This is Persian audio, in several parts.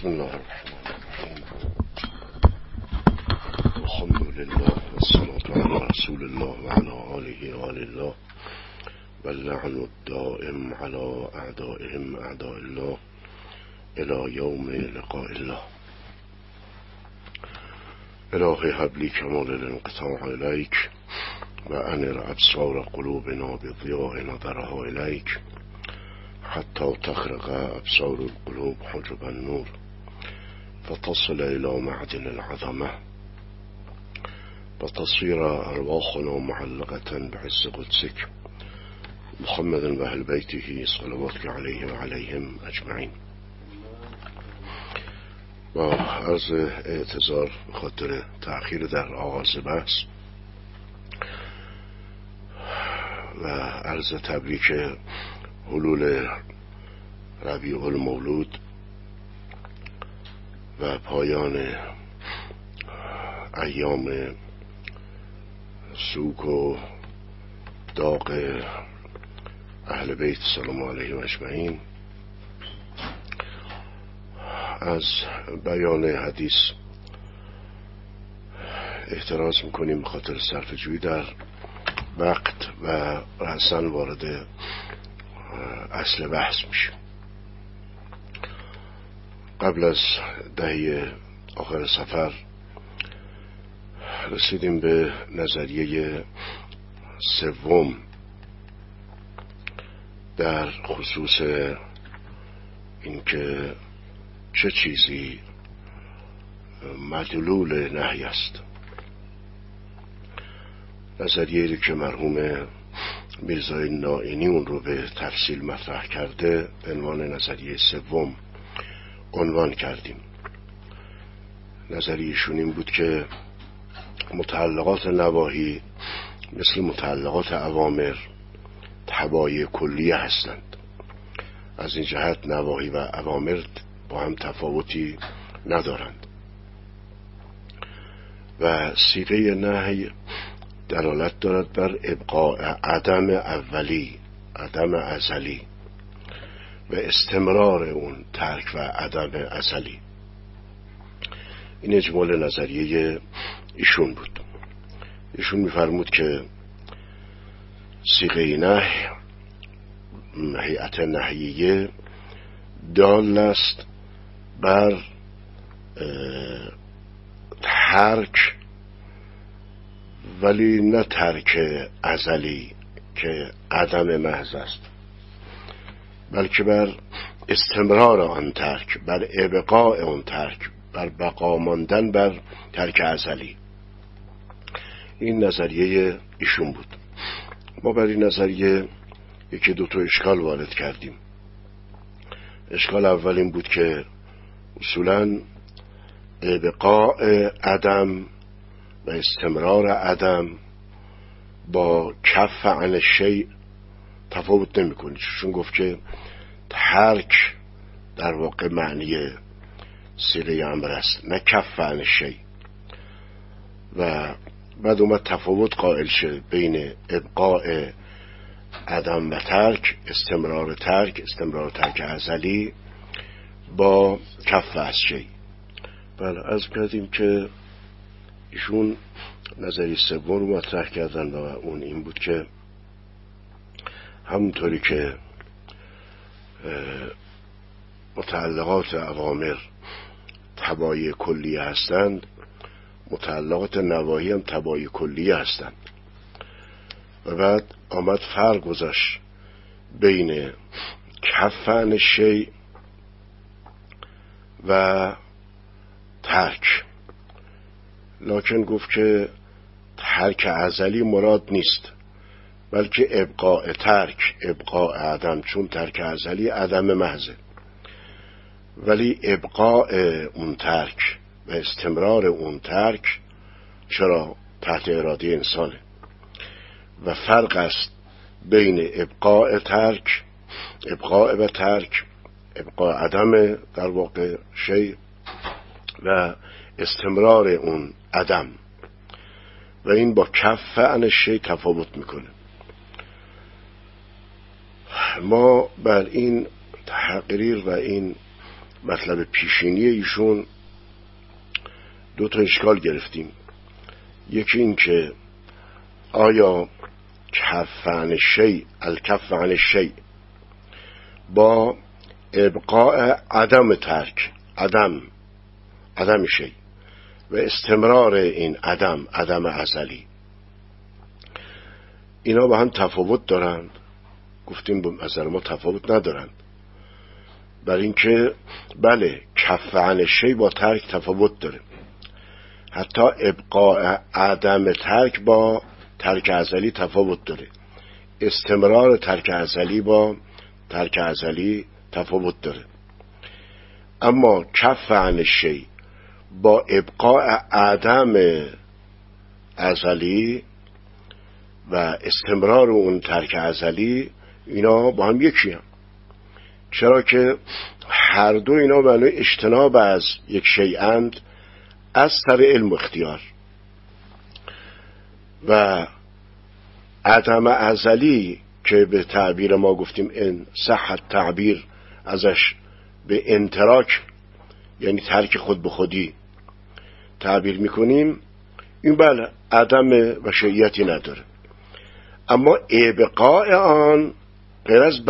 بسم الله الرحمن الرحیم. الحمد لله والصلاة على رسول الله وعلى آله و آل الله واللعن الدائم على اعدائهم اعداء الله الى یوم لقاء الله. الهی هب لی کمال الانقطاع الیک و انر ابصار قلوبنا بضیاء نظرها الیک حتی تخرق ابصار القلوب حجب النور فتصل الى معدن العظمه وتصير ارواحنا معلقه بعز قدسك محمد و اهل بیته صلواتك علیه و علیهم اجمعین. با عرض اعتذار به خاطر تأخیر در آغاز بحث و عرض تبریک حلول ربیع المولود و پایان ایام سوگ و داغ اهل بیت سلام علیهم اجمعین. از بیان حدیث احتراز میکنیم به خاطر صرفه جویی در وقت و رأساً وارد اصل بحث میشیم. قبل از دهه آخر سفر رسیدیم به نظریه سوم در خصوص اینکه چه چیزی مدلول نهی است. نظریه‌ای که مرحوم میرزای نائینی اون رو به تفصیل مطرح کرده به عنوان نظریه سوم عنوان کردیم. نظریه‌شون این بود که متعلقات نواهی مثل متعلقات اوامر تبعیه کلیه هستند. از این جهت نواهی و اوامر با هم تفاوتی ندارند و صیغه نهی دلالت دارد بر ابقاء عدم اولی، عدم ازلی و استمرار اون ترک و عدم ازلی. این اجمال نظریه ایشون بود. ایشون می‌فرمود که صیغه نهی، هیئت نهیه، دال است بر ترک، ولی نه ترک ازلی که عدم محض است، بلکه بر استمرار آن ترک، بر ابقاء آن ترک، بر بقا ماندن بر ترک ازلی. این نظریه ایشون بود. ما بر این نظریه یکی دو تا اشکال وارد کردیم. اشکال اول این بود که اصولاً ابقاء عدم و استمرار عدم با کف عن الشیء تفاوت نمی‌کنه، چون گفت که ترک در واقع معنی صیغه امر است، نه کف عن الشیء. و بعد اومد تفاوت قائل شد بین ابقاء عدم و ترک، استمرار ترک ازلی با کف از شیء. بله، عرض کردیم که ایشون نظریه سوم رو مطرح کردن و اون این بود که همونطوری که متعلقات اوامر تبعیه کلیه هستند، متعلقات نواهی هم تبعیه کلیه هستند. و بعد آمد فرق گذاشت بین کف عن الشیء و ترک، لکن گفت که ترک ازلی مراد نیست، بلکه ابقاء ترک، ابقاء عدم، چون ترک ازلی عدم محضه، ولی ابقاء اون ترک و استمرار اون ترک چرا تحت اراده انسانه. و فرق است بین ابقاء ترک، ابقاء و ترک، ابقاء عدم در واقع شیء و استمرار اون عدم، و این با کف عن الشیء تفاوت میکنه. ما بر این تقریر و این مطلب پیشینی ایشون دو تا اشکال گرفتیم. یکی این که آیا کف عن الشیء الکف عن الشیء با ابقاء عدم ترک، عدم شیء و استمرار این عدم ازلی، اینا با هم تفاوت دارند؟ گفتیم به نظر ما تفاوت ندارند، برای اینکه بله کف عن الشیء با ترک تفاوت داره، حتی ابقاء عدم ترک با ترک ازلی تفاوت داره، استمرار ترک ازلی با ترک ازلی تفاوت داره. اما کف عن الشیء با ابقاء عدم ازلی و استمرار اون ترک ازلی، اینا با هم یکی هم. چرا که هر دو اینا معنی اجتناب از یک شیئند از سر علم و اختیار، و عدم ازلی که به تعبیر ما گفتیم ان صح تعبیر ازش به انتراک یعنی ترک خود به خودی تعبیر میکنیم، این بله عدم و شیعیتی نداره. اما ابقاء آن غیر از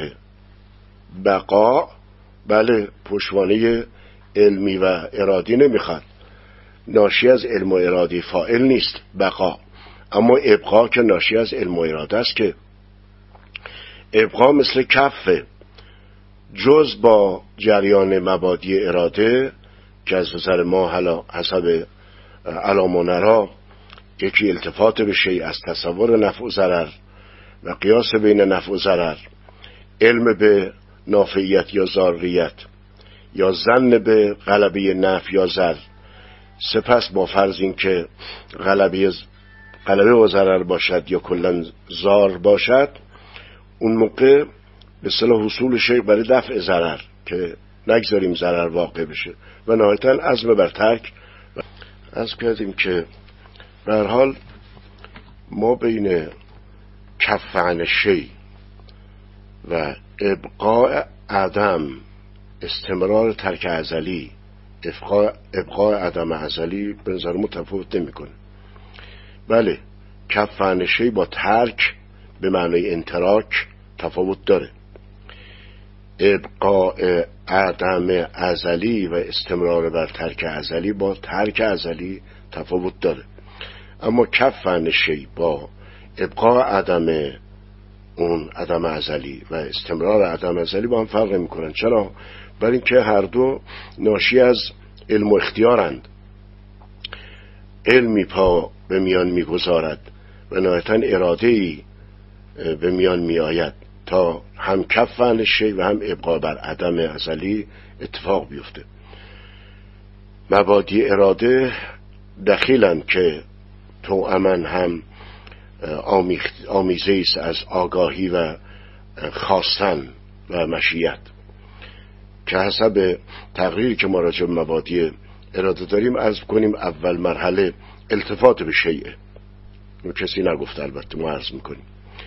بقا بله پشتوانه علمی و ارادی نمیخواد، ناشی از علم و اراده فاعل نیست بقا، اما ابقا که ناشی از علم و اراده است، که ابقا مثل کفه، جز با جریان مبادی اراده که از نظر ما حالا حسب علام و نرا یکی التفات به شیء از تصور نفع و ضرر و قیاس بین نفع و ضرر، علم به نافعیت یا ضاریت، یا ظن به غلبه نفع یا ضرر، سپس با فرض این که غلبه و ضرر باشد یا کلا ضار باشد، اون موقع به اصطلاح حصول شیء برای دفع ضرر که نگذاریم ضرر واقع بشه و نهایتاً عزم بر ترک. از کردیم که به هر حال ما بین کف عن الشیء و ابقاء عدم، استمرار ترک ازلی، ابقاء عدم ازلی به نظر متفاوت نمی‌کنه. بله کف عن الشیء با ترک به معنای انتراک تفاوت داره، ابقاء عدم ازلی و استمرار بر ترک ازلی با ترک ازلی تفاوت داره. اما کف عن الشیء با ابقاء عدم ازلی و استمرار عدم ازلی با هم فرق میکنن. چرا؟ برای اینکه هر دو ناشی از علم و اختیارند. علمی پا به میان میگذارد و نهایتاً اراده‌ای به میان میآید تا هم کف عن الشیء و هم ابقاء بر عدم ازلی اتفاق بیفته. مبادی اراده دخیلن که توأماً هم آمیزه است از آگاهی و خواستن و مشیت، که حسب تقریری که ما راجع به مبادی اراده داریم از کنیم اول مرحله التفات به شیء، کسی نگفته البته ما عرض میکنیم،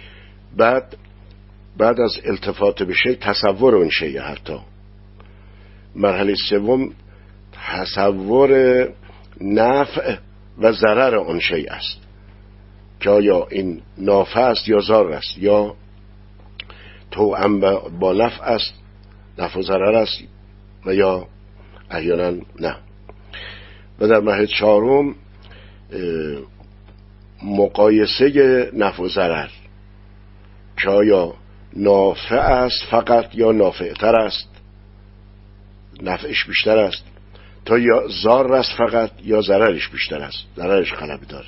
بعد از التفات به شیء تصور اون شیء، حتی مرحله سوم تصور نفع و ضرر اون شیء است که آیا این نافع است یا ضار است، یا توأم با نفع است، نفع و ضرر است، و یا احیانا نه. و در مرحله چهارم مقایسه نفع و ضرر که آیا نافع است فقط یا نافعتر است، نفعش بیشتر است، تا یا ضار است فقط یا ضررش بیشتر است، ضررش غلبه داره.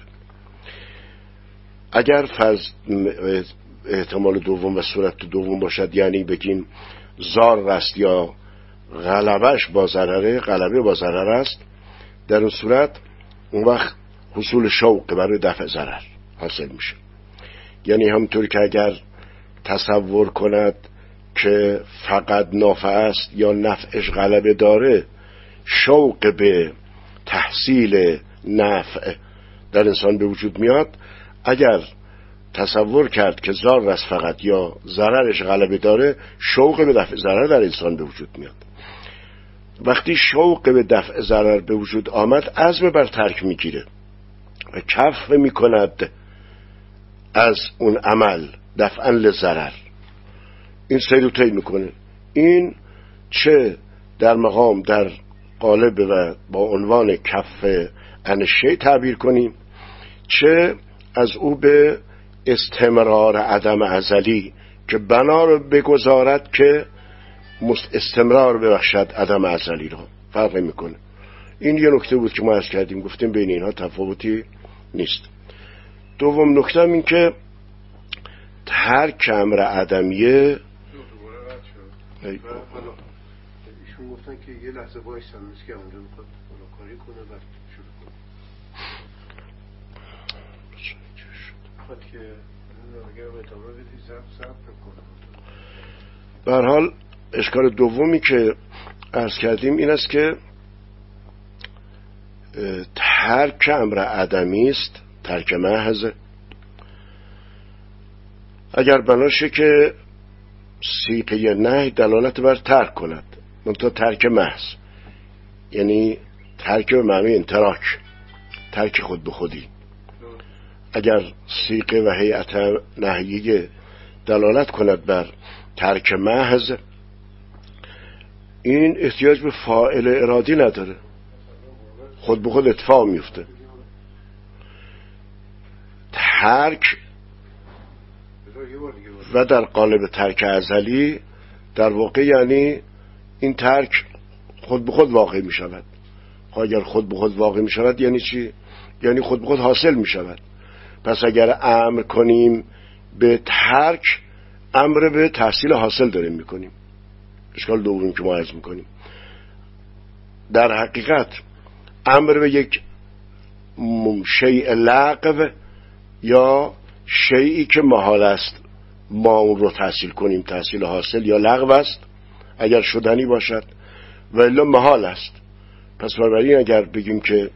اگر فرض احتمال دوم و صورت دوم باشد، یعنی بگیم ضار است یا غلبه با ضرر است، در اون صورت اون وقت حصول شوق برای دفع ضرر حاصل میشه. یعنی همونطور که اگر تصور کند که فقط نافع است یا نفعش غلبه داره، شوق به تحصیل نفع در انسان به وجود میاد. اگر تصور کرد که ضار است فقط یا ضررش غلبه داره، شوق به دفع ضرر در انسان به وجود میاد. وقتی شوق به دفع ضرر به وجود آمد عزم بر ترک میگیره و کف میکند از اون عمل دفعا لضرر. این سیر طی میکنه. این چه در مقام در قالب و با عنوان کف عن الشیء تعبیر کنیم، چه از او به استمرار عدم ازلی که بنا رو بگذارد که استمرار ببخشد عدم ازلی را فرق میکنه. این یه نکته بود که ما عرض کردیم، گفتیم بین اینها تفاوتی نیست. دوم نکته این که ترک امر عدمیه ایشون گفتن که یه لحظه وایسن که اونجا میخواد کاری کنه و شروع کنه. میخواد که اگر به ادامه بدی ضبط کنه. به هر حال اشکال دومی که عرض کردیم این است که ترک امر عدمی است، ترک محض. اگر بناشه که سیغه نهی دلالت بر ترک کند، منتها ترک محض یعنی ترک به معنی انتراک، ترک خود به خودی. اگر سیغه و هیئت نهیه دلالت کند بر ترک محض، این احتیاج به فاعل ارادی نداره، خود به خود اتفاق میفته. ترک و در قالب ترک ازلی در واقع یعنی این ترک خود به خود واقع می شود. اگر خود به خود واقع می شود یعنی چی؟ یعنی خود به خود حاصل می شود. پس اگر امر کنیم به ترک، امر به تحصیل حاصل داریم می کنیم. اشکال دومی که ما عرض می کنیم، در حقیقت امر به یک شیء لغو یا شیئی که محال است ما اون رو تحصیل کنیم، تحصیل حاصل یا لغو است اگر شدنی باشد و الا محال است. پس بنابراین اگر بگیم که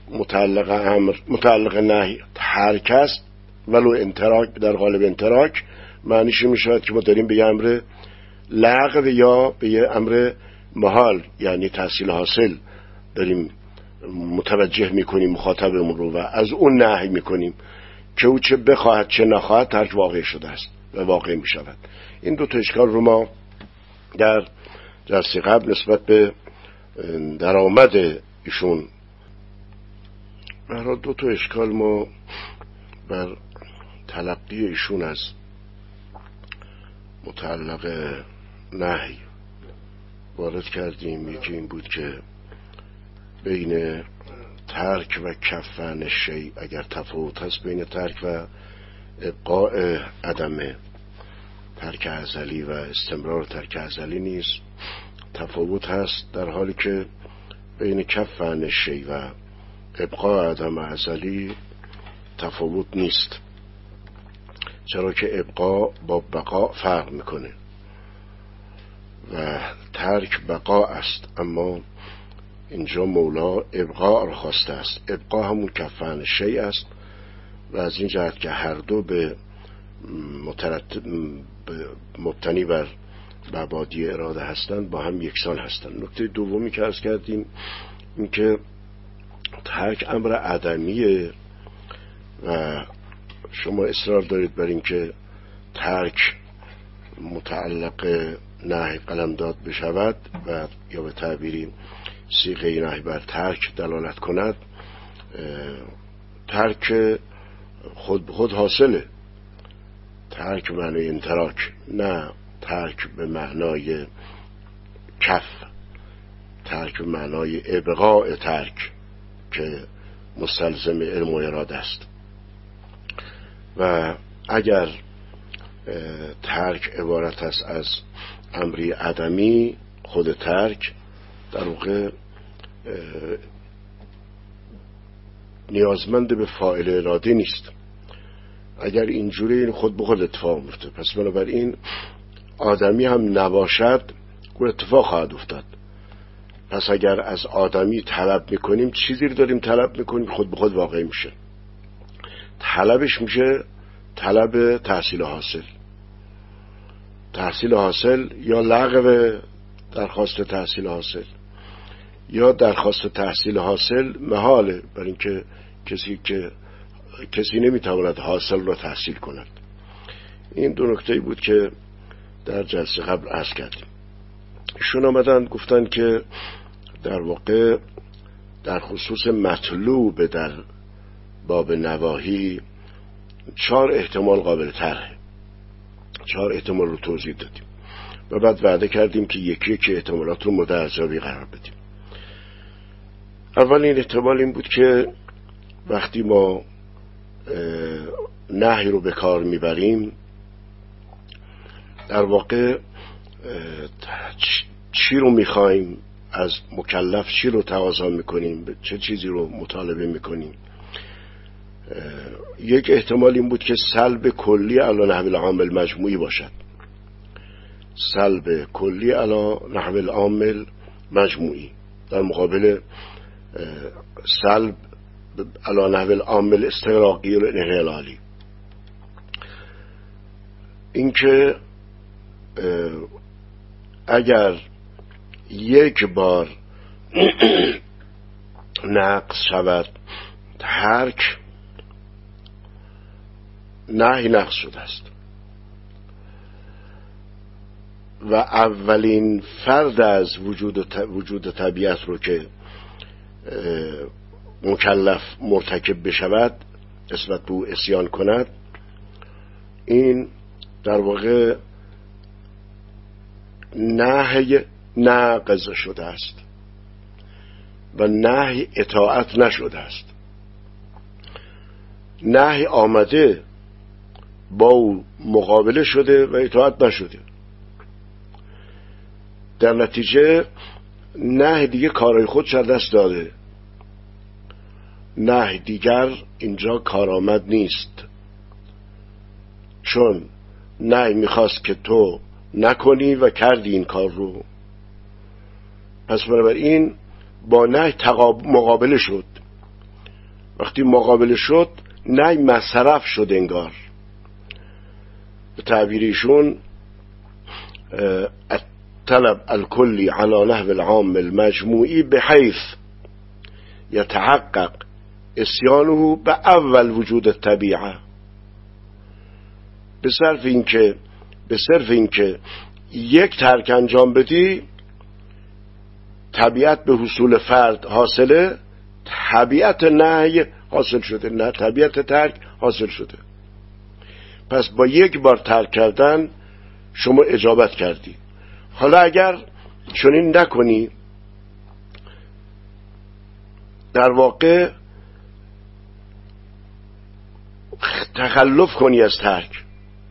متعلق نهی ترک است ولو انتراک در قالب انتراک، معنیش می شود که ما داریم به یه امر لغو یا به یه امر محال یعنی تحصیل حاصل داریم متوجه می کنیم مخاطبمون رو و از اون نهی می کنیم که او چه بخواهد چه نخواهد ترک واقع شده است و واقع می شود. این دو تا اشکال رو ما در جلسه قبل نسبت به درآمد ایشون، برای دو تا اشکال ما بر تلقی ایشون از متعلق نهی وارد کردیم. یکی این بود که بین ترک و کف عن الشیء اگر تفاوت هست بین ترک و ابقاء عدم ترک ازلی و استمرار ترک ازلی نیست، تفاوت هست، در حالی که بین کف عن الشیء و ابقاء عدم ازلی تفاوت نیست، چرا که ابقاء با بقاء فرق میکنه و ترک بقاء است، اما اینجا مولا ابقاء را خواسته است. ابقاء همون کف عن الشیء است و از این جهت که هر دو به مبتنی بر مبادی اراده هستند با هم یکسان هستند. نکته دومی که عرض کردیم این که ترک امر عدمیه و شما اصرار دارید بر این که ترک متعلق نهی قلمداد بشود و یا به تعبیری صیغه نهی بر ترک دلالت کند. ترک خود به خود حاصله، ترک به معنای انتراک، نه ترک به معنای کف، ترک به معنای ابقاء ترک که مستلزم علم و اراده است. و اگر ترک عبارت است از امری عدمی، خود ترک در واقع نیازمند به فاعل ارادی نیست. اگر اینجوری این خود به خود اتفاق میفته، پس بنابراین آدمی هم نباشد او اتفاق خواهد افتاد. پس اگر از آدمی طلب میکنیم چیزی رو داریم طلب میکنیم خود به خود واقع میشه. طلبش میشه طلب تحصیل حاصل، تحصیل حاصل یا لغو درخواست تحصیل حاصل. یا درخواست تحصیل حاصل محاله، برای اینکه کسی نمیتواند حاصل را تحصیل کند. این دو نکته‌ای بود که در جلسه قبل عرض کردیم. ایشون آمدن گفتن که در واقع در خصوص مطلوب در باب نواهی 4 احتمال قابل طرحه. 4 احتمال رو توضیح دادیم و بعد وعده کردیم که یکی احتمالات رو مورد ارزیابی قرار بدیم. اولین احتمال این بود که وقتی ما نهی رو به کار میبریم، در واقع چی رو میخوایم از مکلف، چی رو تقاضا میکنیم، چه چیزی رو مطالبه میکنیم. یک احتمال این بود که سلب کلی علی نحو العام المجموعی باشد. سلب کلی علی نحو العام المجموعی در مقابل سلب علی نحو العام الاستغراقی و الانحلالی. اینکه اگر یک بار نقض شود ترک، نهی نقض شده است و اولین فرد از وجود طبیعت رو که مکلف مرتکب بشود، نسبت به او عصیان کند، این در واقع نهی ناقض شده است و نهی اطاعت نشده است. نهی آمده با او مقابله شده و اطاعت نشده. در نتیجه نهی دیگه کارهای خودش از دست داده. نهی دیگر اینجا کارآمد نیست، چون نهی میخواست که تو نکنی و کردی این کار رو. پس بنابراین با نهی مقابله شد. وقتی مقابله شد نهی مصرف شد، انگار به تعبیریشون الطلب الکلی علی نحو العام المجموعی بحیث یتحقق عصیانه به اول وجود الطبیعه. به صرف اینکه یک ترک انجام بدی، طبیعت به حصول فرد حاصله، طبیعت نهی حاصل شده، نه طبیعت ترک حاصل شده. پس با یک بار ترک کردن شما اجابت کردی. حالا اگر چنین نکنی، در واقع تخلف کنی از ترک،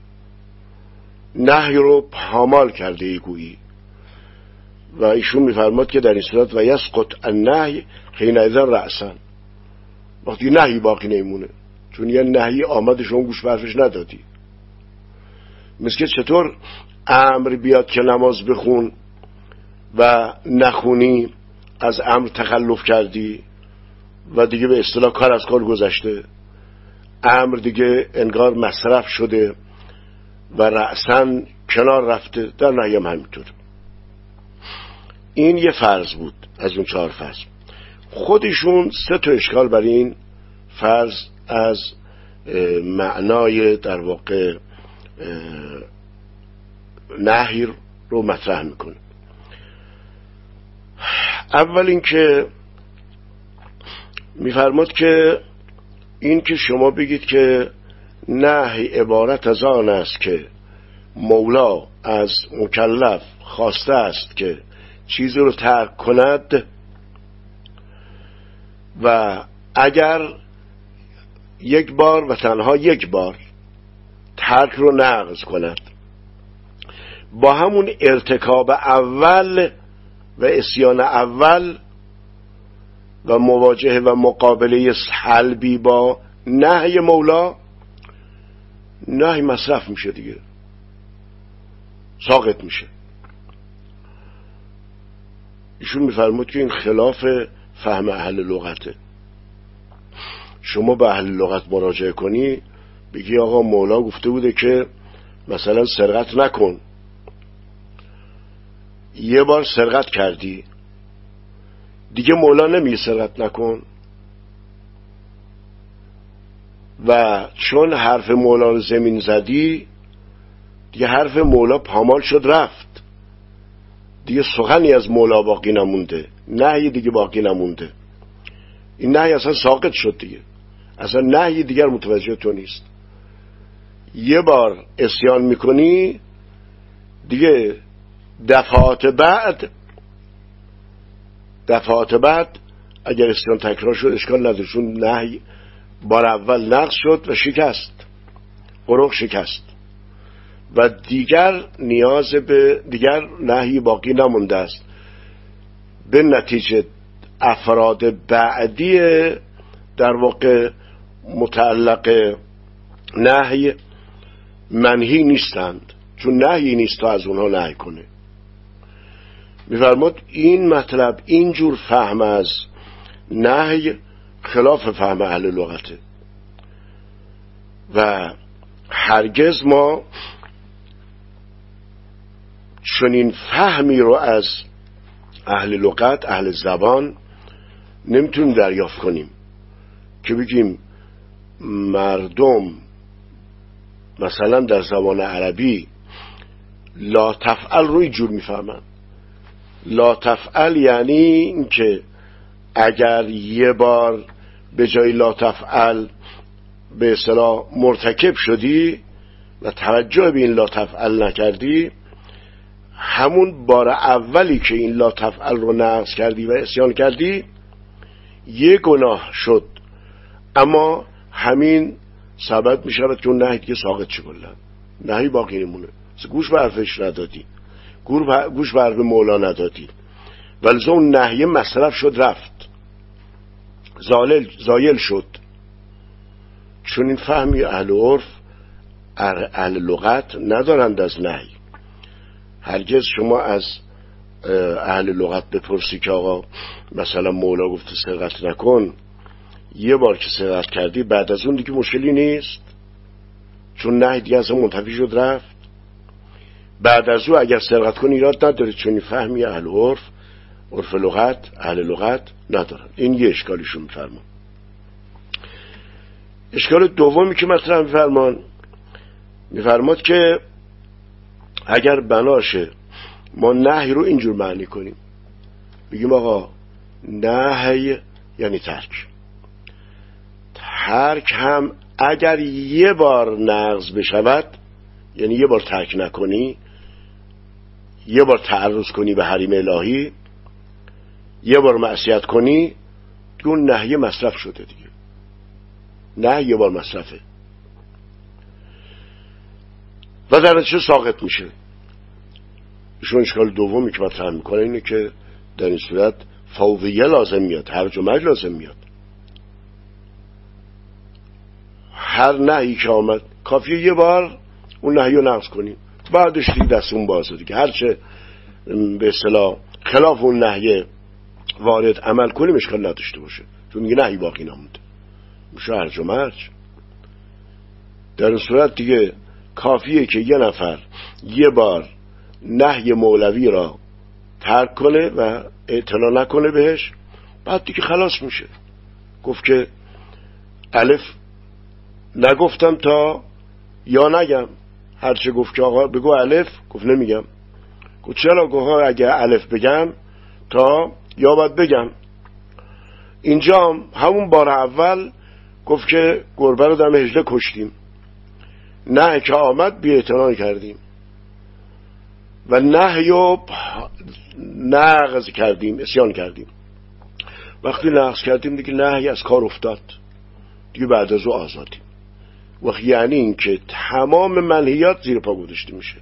نهی رو پامال کرده ای گویی. و ایشون میفرماد که در این صورت و یسقط النهی حینئذ رأسا، وقتی نهی باقی نمیمونه، چون یه نهی آمده شما گوش برفش ندادی. مثل که چطور امر بیاد که نماز بخون و نخونی، از امر تخلف کردی و دیگه به اصطلاح کار از کار گذشته، امر دیگه انگار مصرف شده و رأساً کنار رفته. در نهی هم همینطور. این یه فرض بود از اون 4 فرض. خودشون 3 تا اشکال برای این فرض از معنای در واقع نهی رو مطرح میکنه. اول این که میفرماد که این که شما بگید که نهی عبارت از آن است که مولا از مکلف خواسته است که چیزی رو ترک کند و اگر یک بار و تنها یک بار ترک رو نقض کند، با همون ارتکاب اول و عصیان اول و مواجهه و مقابله سلبی با نهی مولا، نهی مصرف میشه دیگه، ساقط میشه. ایشون میفرمود که این خلاف فهم اهل لغته. شما به اهل لغت مراجعه کنی، بگی آقا مولا گفته بوده که مثلا سرقت نکن، یه بار سرقت کردی، دیگه مولا نمیگه سرقت نکن، و چون حرف مولا رو زمین زدی دیگه حرف مولا پامال شد رفت، دیگه سخنی از مولا باقی نمونده، نهی دیگه باقی نمونده. این نهی اصلا ساقط شد دیگه، اصلا نهی دیگر متوجه تو نیست. یه بار عصیان میکنی دیگه دفعات بعد اگر عصیان تکرار شد اشکال نداره، چون نهی بار اول نقض شد و شکست، قرق شکست و دیگر نیاز به دیگر نهی باقی نمونده است. به نتیجه افراد بعدی در واقع متعلق نهی منهی نیستند، چون نهی نیست تا از اونها نهی کنه. می‌فرماد این مطلب اینجور فهم از نهی خلاف فهم اهل لغته و هرگز ما چنین فهمی رو از اهل لغت، اهل زبان نمیتونیم دریافت کنیم که بگیم مردم مثلا در زبان عربی لا تفعل رو اینجور میفهمن. لا تفعل یعنی این که اگر یه بار به جای لا تفعل به اصطلاح مرتکب شدی و توجه به این لا تفعل نکردی، همون بار اولی که این لا تفعل رو نقض کردی و عصیان کردی یه گناه شد، اما همین سبب می شود که اون نهی دیگه ساقط شه، کلا نهی باقی نمونه. گوش به حرفش ندادی، گوش به حرف مولا ندادی، ولی اون نهی مصرف شد رفت، زایل شد. چون این فهمی اهل عرف اهل لغت ندارند از نهی. هرگز شما از اهل لغت بپرسی که آقا مثلا مولا گفته سرقت نکن، یه بار که سرقت کردی بعد از اون دیگه مشکلی نیست، چون نهی دیگه از اون منتفی شد رفت. بعد از اون اگر سرقت کنی ایراد نداره، چون این فهمی اهل عرف لغت اهل لغت ندارن. این یه اشکالیشون میفرمان. اشکال دومی که مطرح میفرماد که اگر بناشه ما نهی رو اینجور معنی کنیم، بگیم آقا نهی یعنی ترک هم اگر یه بار نقض بشود، یعنی یه بار ترک نکنی، یه بار تعرض کنی به حریم الهی، یه بار معصیت کنی، اون نهی مصرف شده دیگه. نهی یه بار مصرفه و در نتیجه ساقط میشه. ایشون اشکال دومی که مطرح میکنه اینه که در این صورت فوقیه لازم میاد، هرج و مرج لازم میاد. هر نهی که آمد کافیه یه بار اون نهی رو نقض کنیم، بعدش دیگه دستون بازه دیگه، هرچه به اصطلاح خلاف اون نهی وارد عمل کنیم اشکال نداشته باشه، چون دیگه نهی باقی نمونده، میشه هرج و مرج. در این صورت دیگه کافیه که یه نفر یه بار نهی مولوی را ترک کنه و اعتنا نکنه بهش، بعد دیگه خلاص میشه. گفت که الف نگفتم تا یا نگم، هرچه گفت که آقا بگو الف، گفت نمیگم. گفت چرا؟ گفت اگه الف بگم تا یا باید بگم. اینجا همون بار اول گفت که گربه رو دم هجله کشتیم، نه که آمد بی اعتنا کردیم و نهیو نقض کردیم، عصیان کردیم. وقتی نقض کردیم دیگه نهی از کار افتاد، دیگه بعد از او آزادیم. وقت یعنی این که تمام منهیات زیر پا گذاشته میشه،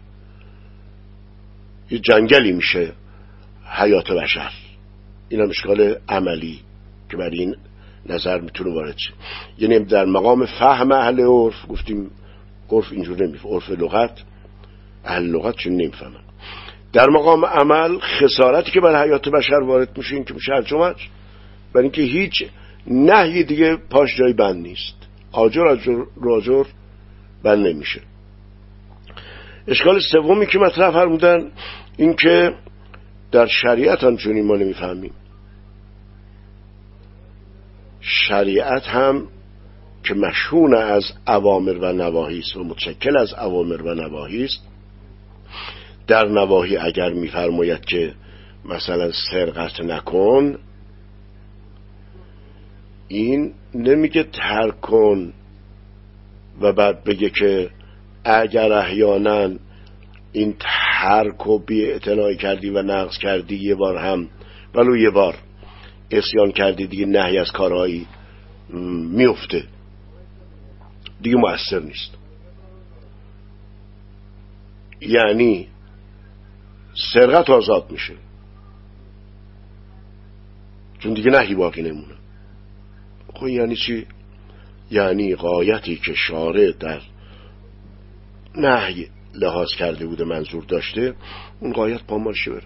یه جنگلی میشه حیات بشر. این هم اشکال عملی که برای این نظر میتونه وارد شه. یعنی در مقام فهم اهل عرف گفتیم عرف اینجور نمیفهم، عرف لغت اهل لغت چون نمیفهمن. در مقام عمل خسارتی که بر حیات بشر وارد میشه این که میشه هرج و مرج، برای اینکه هیچ نهی دیگه پاش جای بند نیست، آجر راجر بند نمیشه. اشکال سومی که مطرح فرمودن این که در شریعت همچنین ما نمیفهمیم. شریعت هم که مشهون از اوامر و نواهی است و متشکل از اوامر و نواهی است، در نواهی اگر می‌فرماید که مثلا سرقت نکن، این نمیگه ترک کن و بعد بگه که اگر احیانا این ترک و بی‌اعتنایی کردی و نقض کردی یه بار هم ولو یه بار عصیان کردی دیگه نهی از کارهایی میفته دیگه مؤثر نیست. یعنی سرقت آزاد میشه چون دیگه نهی باقی نمونه. خب یعنی چی؟ یعنی غایتی که شارع در نهی لحاظ کرده بوده منظور داشته، اون غایت پامال بره.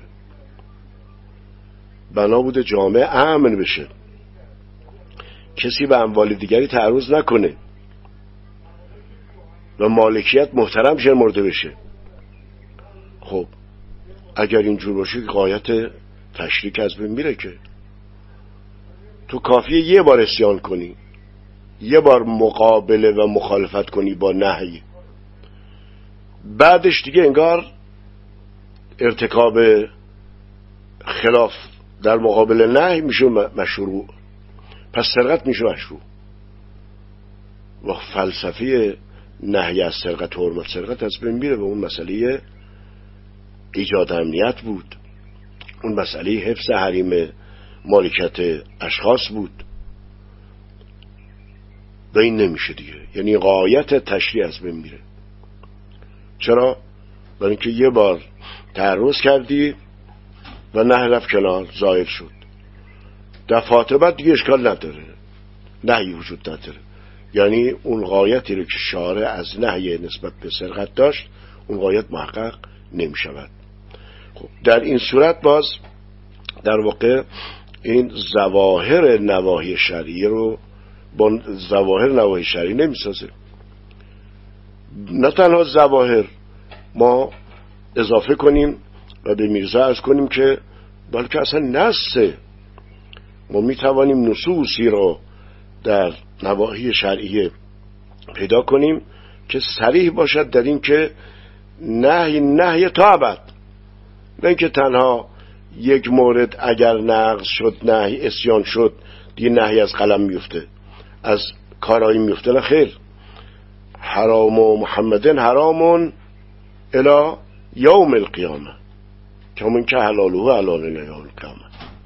بنا بوده جامعه امن بشه، کسی به اموال دیگری تعرض نکنه و مالکیت محترم شمرده بشه. خب اگر اینجور باشه غایت تشریک از بین میره که تو کافیه یه بار عصیان کنی، یه بار مقابله و مخالفت کنی با نهی، بعدش دیگه انگار ارتکاب خلاف در مقابل نهی میشه مشروع، پس سرقت میشه مشروع. و فلسفه نهی از سرقت و حرمت سرقت از بین میره و اون مسئله ایجاد امنیت بود، اون مسئله حفظ حریم مالکیت اشخاص بود و این نمیشه دیگه. یعنی غایت تشریع از بین میره. چرا؟ برای اینکه یه بار تعرض کردی و نهی رفت کنار، زائل شد. دفعات بعد دیگه اشکال نداره، نهی وجود نداره. یعنی اون غایتی رو که شارع از نهی نسبت به سرقت داشت، اون غایت محقق نمیشود. خب در این صورت باز در واقع این ظواهر نواهی شرعی رو با ظواهر نواهی شرعی نمیسازه. نه تنها ظواهر ما اضافه کنیم و به میرزا عرض کنیم که بلکه اصلا نصه. ما میتوانیم نصوصی رو در نواهی شرعی پیدا کنیم که صریح باشد در این که نهی تا ابد، نه اینکه تنها یک مورد اگر نقض شد، نهی عصیان شد، دیگه نهی از قلم میفته، از کارایی میفته. نه خیر، حرام و محمدن حرامون الی یوم القیامه کمون که حلاله حلال الی یوم القیامه.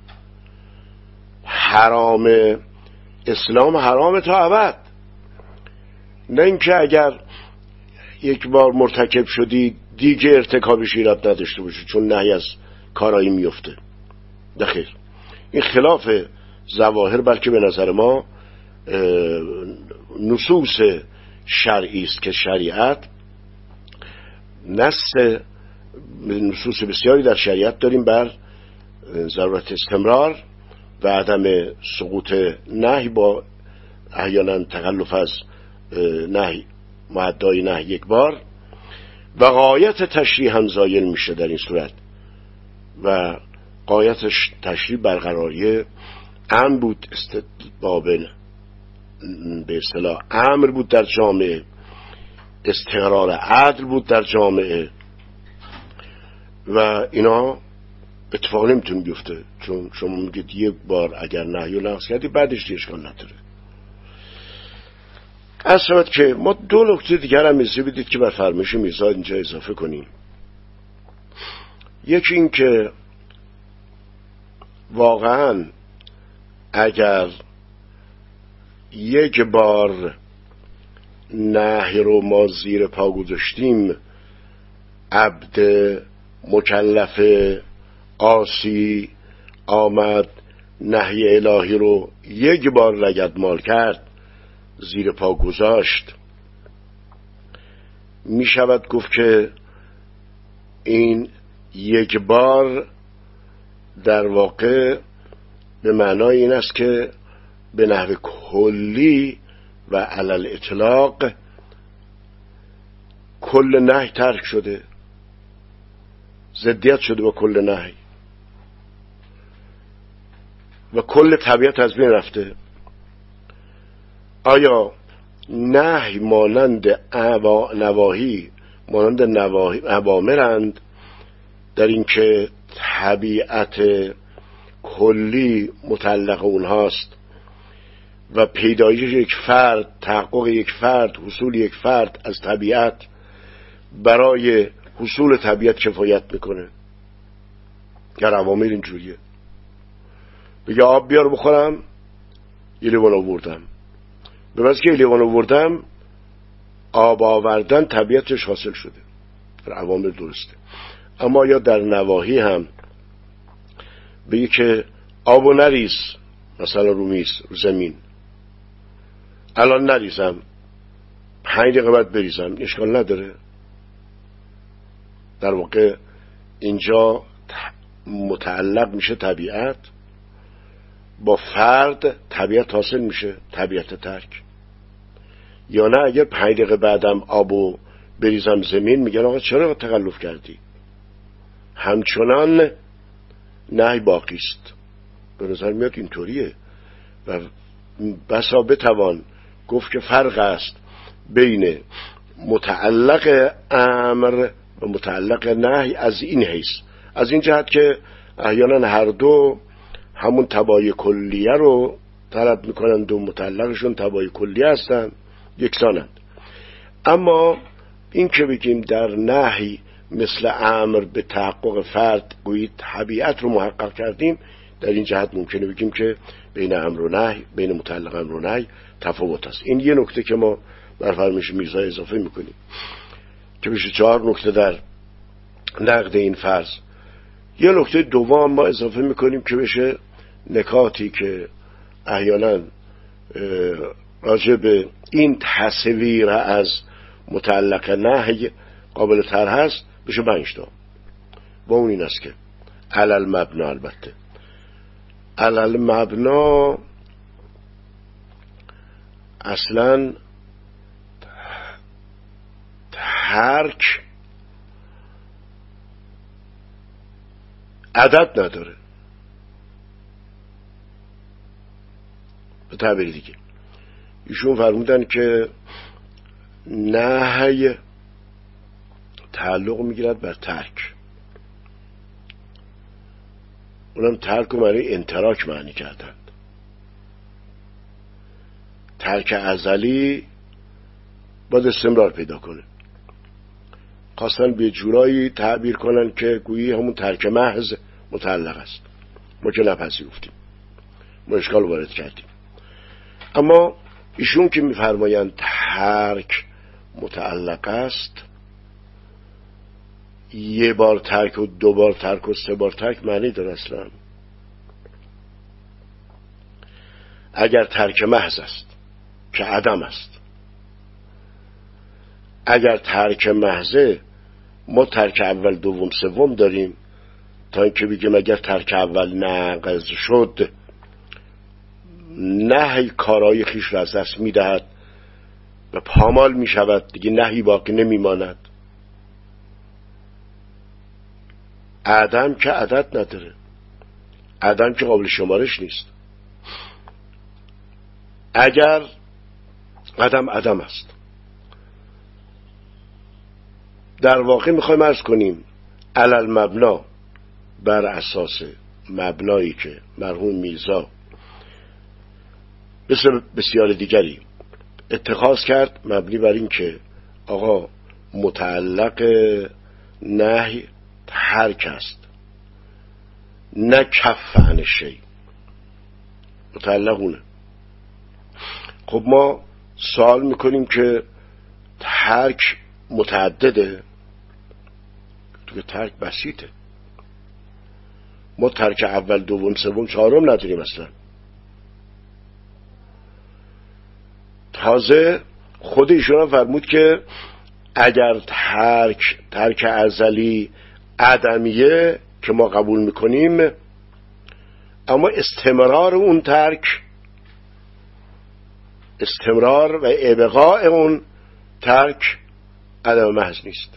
حرام اسلام حرام تا ابد، نه اینکه اگر یک بار مرتکب شدی دیگه ارتکابش ایراد نداشته باشه چون نهی از کارایی میفته. دخیل این خلاف ظواهر، بلکه به نظر ما نصوص شرعی است که شریعت نصوص بسیاری در شریعت داریم بر ضرورت استمرار و عدم سقوط نهی با احیانا تخلف از نهی معدای نهی یک بار، و غایت تشریع هم زایل میشه در این صورت. و غایت تشریع برقراری امن بود، استبابن به اصطلاح امر بود در جامعه، استقرار عدل بود در جامعه و اینا اتفاق نمیتونه بیفته چون شما میگید یک بار اگر نهی و نقض کردی بعدش اشکال نداره. از شود که ما دو نکته دیگر هم میزه بدید که بر فرمایش میرزا اینجا اضافه کنیم. یکی این که واقعا اگر یک بار نهی رو ما زیر پا گذاشتیم، عبد مکلف عاصی آمد نهی الهی رو یک بار لگدمال کرد، زیر پا گذاشت، می شود گفت که این یک بار در واقع به معنای این است که به نحو کلی و علل اطلاق کل نهی ترک شده، ضدیت شده با کل نهی و کل طبیعت از بین رفته. آیا نهی مانند نواهی مانند اوامرند در اینکه طبیعت کلی متعلق اونهاست و پیدایش یک فرد، تحقق یک فرد، حصول یک فرد از طبیعت برای حصول طبیعت کفایت میکنه؟ در اوامر اینجوریه. بگه آب بیار بخورم، یه لیوان آوردم، به واسه که یه لیوان آوردم آب آوردن طبیعتش حاصل شده. در اوامر درسته. اما یا در نواهی هم بگه که آبو نریز، مثلا رو میز، رو زمین، الان نریزم، 5 دقیقه بعد بریزم، اشکال نداره. در واقع اینجا متعلق میشه طبیعت با فرد، طبیعت حاصل میشه، طبیعت ترک. یا نه اگر 5 دقیقه بعدم آبو بریزم زمین، میگن آقا چرا تخلف کردی؟ همچنان نهی باقی است. به نظر میاد اینطوریه و بسا بتوان گفت که فرق است بین متعلق امر و متعلق نهی از این حیث، از این جهت که احیانا هر دو همون تبای کلیه رو طلب میکنند و متعلقشون تبای کلیه هستند، یکسانند. اما این که بگیم در نهی مثل امر به تحقق فرد گویی طبیعت رو محقق کردیم، در این جهت ممکنه بگیم که بین امر و نهی، بین متعلق امر و نهی تفاوت است. این یه نکته که ما بر فرمایش میرزا اضافه میکنیم که بشه 4 نکته در نقد این فرض. یه نکته دوم ما اضافه میکنیم که بشه نکاتی که احیانا راجع به این تصویر از متعلق نهی قابل طرح هست، بشه 5 تا. با اون این است که علل مبنا، البته علل مبنا اصلا ترک عدد نداره. به تعبیر دیگه ایشون فرمودن که نهی تعلق میگیرد بر ترک، اونم ترک و معنی انتراک معنی کردند. ترک ازلی باید استمرار پیدا کنه. خواستن به جورایی تعبیر کنن که گویی همون ترک محض متعلق است. ما که نپذیرفتیم، ما اشکال وارد کردیم. اما ایشون که میفرمایند ترک متعلق است، 1 بار ترک و 2 بار ترک و 3 بار ترک معنی داره اصلا. اگر ترک محض است که عدم است، اگر ترک محضه ما ترک اول دوم سوم داریم، تا اینکه بگیم اگر ترک اول ناقض شد نهی کارای خیش را از دست میدهد و پامال میشود، دیگه نهی باقی نمیماند. عدم که عدد نداره، عدم که قابل شمارش نیست. اگر عدم عدم است، در واقع میخوایم عرض کنیم علل مبنا، بر اساس مبنایی که مرحوم میرزا بسیار دیگری اتخاذ کرد، مبنی بر این که آقا متعلق نهی ترک است، نه کف عن شی، متعلق اونه. خب ما سوال میکنیم که ترک متعدده؟ تو که ترک بسیطه. ما ترک اول دوم سوم چهارم نداریم اصلا. تازه خود ایشون فرمود که اگر ترک ازلی عدمیه که ما قبول میکنیم، اما استمرار اون ترک، استمرار و ابقاء اون ترک عدم محض نیست.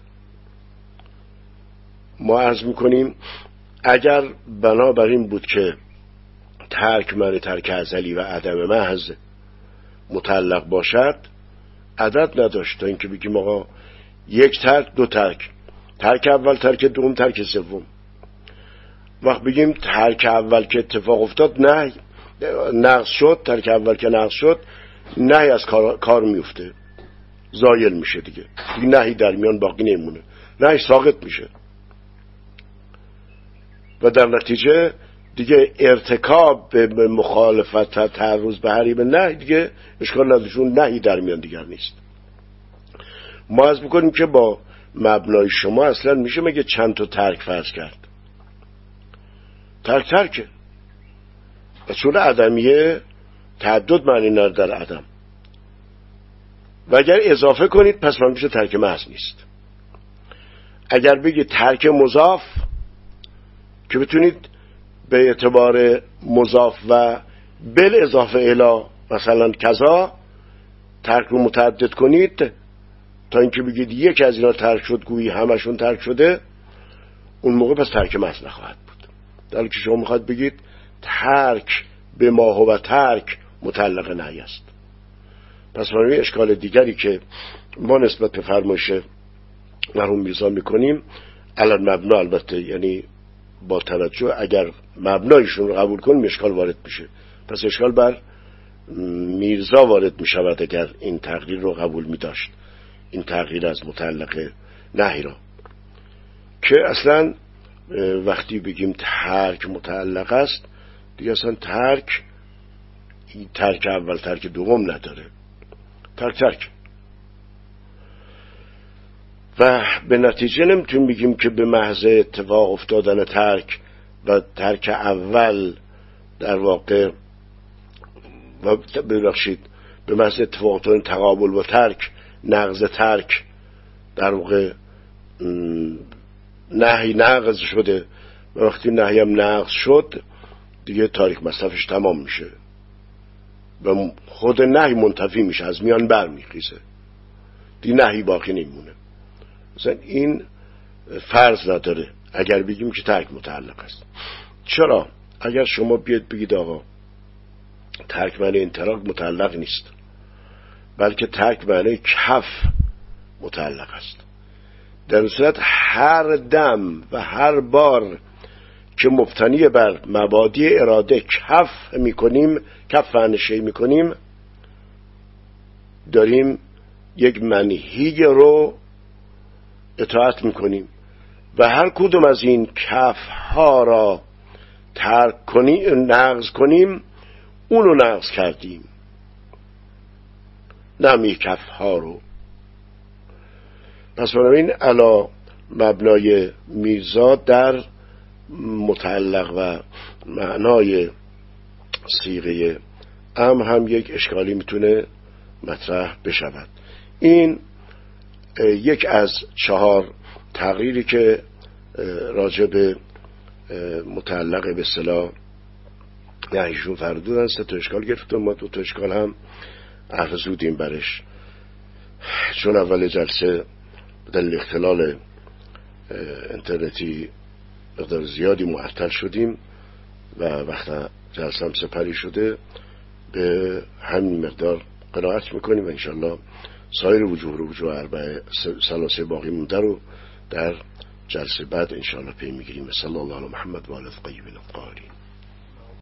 ما عرض میکنیم اگر بنابراین بود که ترک معنی ترک ازلی و عدم محض متعلق باشد عدد نداشت تا اینکه بگیم آقا یک ترک، دو ترک، ترک اول، ترک دوم، ترک سوم. وقت بگیم ترک اول که اتفاق افتاد نهی نقض شد، ترک اول که نقض شد نهی از کار میفته، زایل میشه دیگه نهی در میان باقی نمونه، نهی ساقط میشه و در نتیجه دیگه ارتکاب به مخالفت تعرض به حریم نهی دیگه اشکال نداشون، نهی در میان دیگر نیست. ما از بکنیم که با مبنای شما اصلا میشه مگه چند تا ترک فرض کرد؟ ترکه اصول عدمیه تعدد معنی نداره در عدم، و اگر اضافه کنید پس من میشه ترک محض نیست. اگر بگید ترک مضاف که بتونید به اعتبار مضاف و بل اضافه الی مثلا کذا ترک رو متعدد کنید تا اینکه بگید یک از اینا ترک شد گویی همشون ترک شده، اون موقع پس ترک محض نخواهد بود. در حالی که شما میخواد بگید ترک به ما هو ترک متعلق نهی است. پس برای اشکال دیگری که ما نسبت به فرمایش مرحوم میرزا میکنیم الان مبنا، البته یعنی با توجه اگر مبنایشون رو قبول کنیم اشکال وارد میشه، پس اشکال بر میرزا وارد میشود اگر این تغییر رو قبول میداشت، این تغییر از متعلق نهی را، که اصلا وقتی بگیم ترک متعلق است دیگه اصلا ترک اول ترک دوم نداره، ترک و به نتیجه نمیتونیم بگیم که به محض اتفاق افتادن ترک و ترک اول در واقع و ببخشید به محض اتفاق افتادن تقابل و ترک نقض ترک در واقع نهی نقض شده و وقتی نهی هم نقض شد دیگه تاریخ مصرفش تمام میشه و خود نهی منتفی میشه، از میان برمیخیزه دیگه نهی باقی نمیمونه. مثلا این فرض نداره اگر بگیم که ترک متعلق است. چرا؟ اگر شما بیاد بگید آقا ترک معنی انطلاق متعلق نیست، بلکه ترک معنی کف متعلق است، در صورت هر دم و هر بار که مبتنی بر مبادی اراده کف میکنیم، کف فعنشی میکنیم، داریم یک منهی رو اطاعت میکنیم و هر کدوم از این کف ها را ترک کنیم، نقض کنیم، اونو نقض کردیم، نمی کف ها رو. پس بنابراین علا مبنای میرزا در متعلق و معنای صیغه هم یک اشکالی میتونه مطرح بشود. این یک از 4 تغییری که راجع به متعلق به اصطلاح نهیشون فرمودن 3 تا اشکال گرفتم، ما 2 تا اشکال هم افزودیم برش، چون اول جلسه بدل اختلال اینترنتی مقدار زیادی معطل شدیم و وقت جلسه هم سپری شده، به همین مقدار قرائت میکنیم و انشالله سایر وجوه اربعه ثلاثه باقی مونده رو در جلسه بعد انشالله پی میگیریم. صلی الله علی محمد و آله الطیبین الطاهرین.